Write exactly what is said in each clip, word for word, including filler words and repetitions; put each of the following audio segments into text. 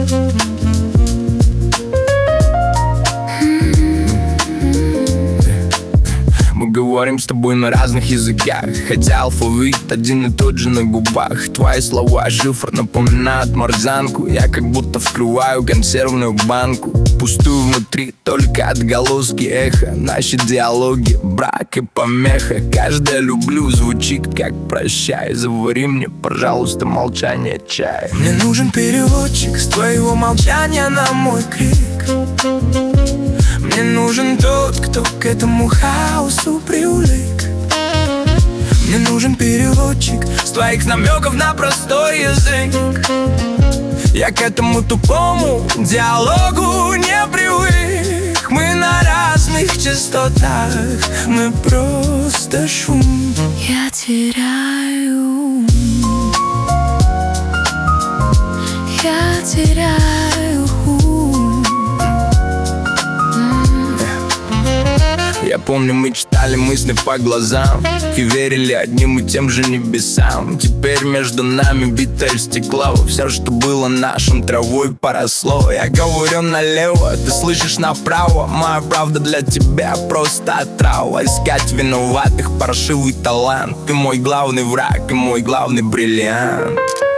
Мы говорим с тобой на разных языках, хотя алфавит один и тот же на губах. Твои слова шифр напоминают морзанку. Я как будто вскрываю консервную банку, пустую внутри, только отголоски эха. Наши диалоги, брак и помеха. Каждое люблю звучит как прощай. Завари мне, пожалуйста, молчание чая. Мне нужен переводчик с твоего молчания на мой крик. Мне нужен тот, кто к этому хаосу привык. Мне нужен переводчик с твоих намеков на простой язык. Я к этому тупому диалогу не привык. Мы на разных частотах, мы просто шум. Я теряю, я теряю ум. Я помню, мы читали мысли по глазам и верили одним и тем же небесам. Теперь между нами битое стекло. Все, что было нашим, травой поросло. Я говорю налево, ты слышишь направо. Моя правда для тебя просто отрава. Искать виноватых, паршивый талант. Ты мой главный враг и мой главный бриллиант.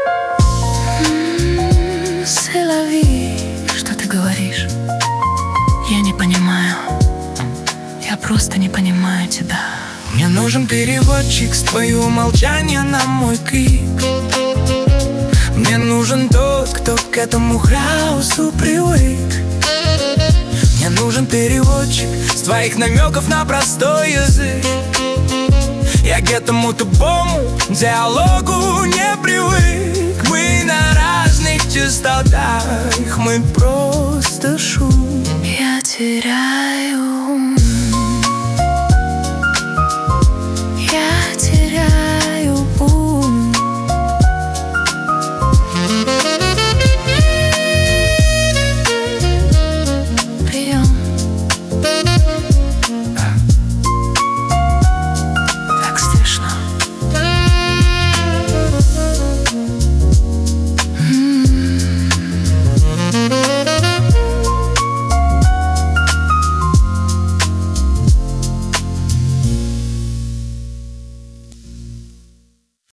Селави, что ты говоришь? Я не понимаю. Я просто не понимаю тебя. Мне нужен переводчик с твоего молчания на мой крик. Мне нужен тот, кто к этому хаосу привык. Мне нужен переводчик с твоих намеков на простой язык. Я к этому тупому диалогу не привык. Мы на разных частотах, мы просто шум. Я теряю